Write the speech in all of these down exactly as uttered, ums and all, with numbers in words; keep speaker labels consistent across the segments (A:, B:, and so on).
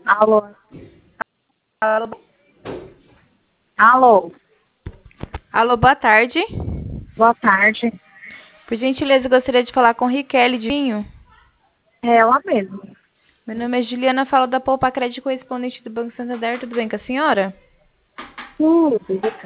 A: Alô?
B: Alô,
A: Alô?
B: alô, boa tarde.
A: Boa tarde.
B: Por gentileza, eu gostaria de falar com Riquele de Vinho.
A: É ela mesmo.
B: Meu nome é Juliana, falo da Poupa Crédito correspondente do Banco Santander. Tudo bem com a senhora?
A: Tudo.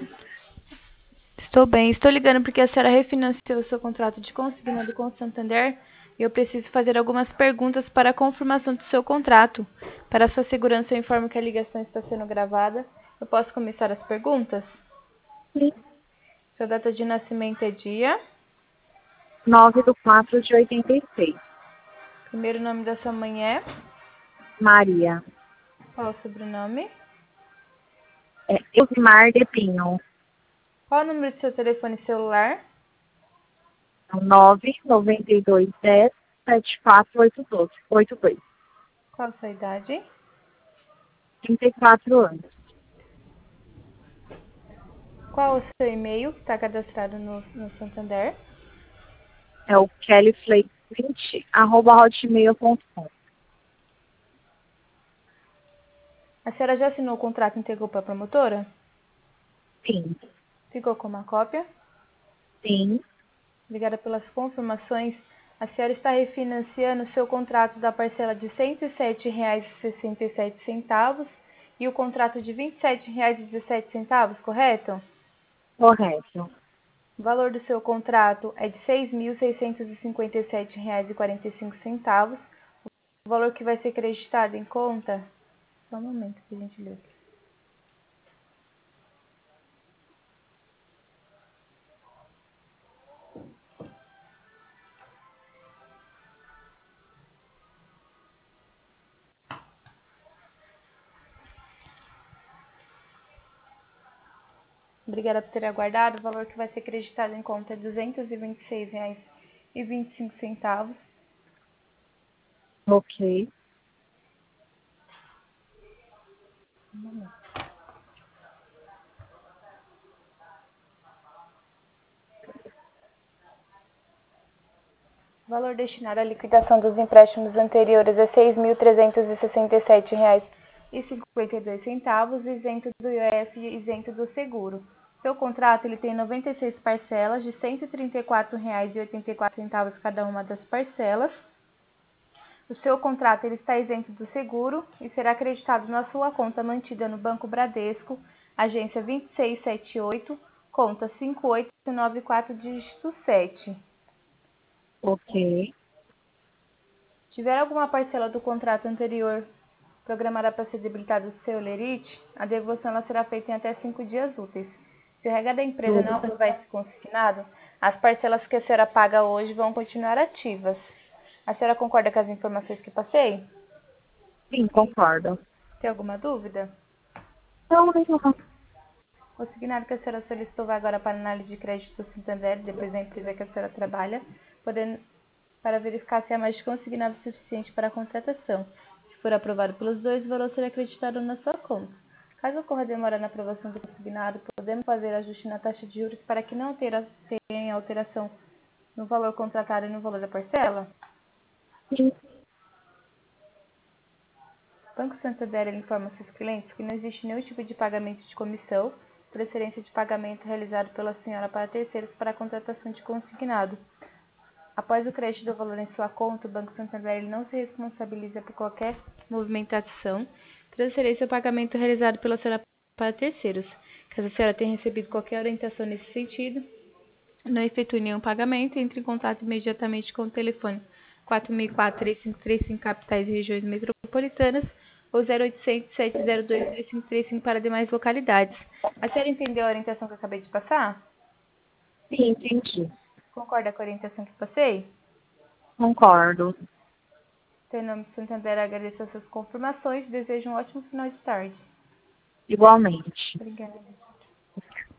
B: Estou bem. Estou ligando porque a senhora refinanciou o seu contrato de consignado com o Santander e eu preciso fazer algumas perguntas para a confirmação do seu contrato. Para sua segurança, eu informo que a ligação está sendo gravada. Eu posso começar as perguntas?
A: Sim.
B: Sua data de nascimento é dia.
A: nove do quatro de oitenta e seis.
B: Primeiro nome da sua mãe é.
A: Maria.
B: Qual o sobrenome?
A: É Elvimar de Pinho.
B: Qual o número do seu telefone celular?
A: nove nove dois um zero sete quatro oito dois. oito dois.
B: Qual a sua idade?
A: trinta e quatro anos.
B: Qual o seu e-mail que está cadastrado no, no Santander?
A: É o kellyflake vinte arroba hotmail ponto com.
B: A senhora já assinou o contrato e entregou para a promotora?
A: Sim.
B: Ficou com uma cópia?
A: Sim.
B: Obrigada pelas confirmações. A senhora está refinanciando o seu contrato da parcela de cento e sete reais e sessenta e sete centavos e o contrato de vinte e sete reais e dezessete centavos, correto?
A: Correto.
B: O valor do seu contrato é de seis mil seiscentos e cinquenta e sete reais e quarenta e cinco centavos. O valor que vai ser acreditado em conta... Só um momento, por gentileza. Obrigada por ter aguardado. O valor que vai ser acreditado em conta é duzentos e vinte e seis reais e vinte e cinco centavos.
A: Ok.
B: Um momento. O valor destinado à liquidação dos empréstimos anteriores é seis mil trezentos e sessenta e sete reais e cinquenta e dois centavos, isento do I O F e isento do seguro. Seu contrato ele tem noventa e seis parcelas de cento e trinta e quatro reais e oitenta e quatro centavos cada uma das parcelas. O seu contrato ele está isento do seguro e será acreditado na sua conta mantida no Banco Bradesco, agência vinte e seis setenta e oito, conta cinco oito nove quatro, dígito sete.
A: Ok.
B: Se tiver alguma parcela do contrato anterior programada para ser debilitada do seu lerite, a devolução ela será feita em até cinco dias úteis. Se a regra da empresa não
A: Tudo.
B: aprovar esse consignado, as parcelas que a senhora paga hoje vão continuar ativas. A senhora concorda com as informações que passei?
A: Sim, concordo.
B: Tem alguma dúvida?
A: Não, nenhuma.
B: O consignado que a senhora solicitou vai agora para a análise de crédito do Santander, depois da empresa que a senhora trabalha, podendo, para verificar se há mais de consignado suficiente para a contratação. Se for aprovado pelos dois, o valor será acreditado na sua conta. Caso ocorra demora na aprovação do consignado, podemos fazer ajuste na taxa de juros para que não tenha tenha alteração no valor contratado e no valor da parcela?
A: Sim.
B: O Banco Santander ele informa seus clientes que não existe nenhum tipo de pagamento de comissão, transferência de pagamento realizado pela senhora para terceiros para a contratação de consignado. Após o crédito do valor em sua conta, o Banco Santander ele não se responsabiliza por qualquer movimentação, transferência ou pagamento realizado pela senhora para terceiros. Caso a senhora tenha recebido qualquer orientação nesse sentido, não efetue nenhum pagamento, entre em contato imediatamente com o telefone quatro seis quatro, três cinco três cinco capitais e regiões metropolitanas ou zero oitocentos, sete zero dois, três cinco três cinco para demais localidades. A senhora entendeu a orientação que eu acabei de passar?
A: Sim, entendi.
B: Concorda com a orientação que passei?
A: Concordo.
B: Em nome do Santander, agradeço as suas confirmações e desejo um ótimo final de tarde.
A: Igualmente.
B: Obrigada.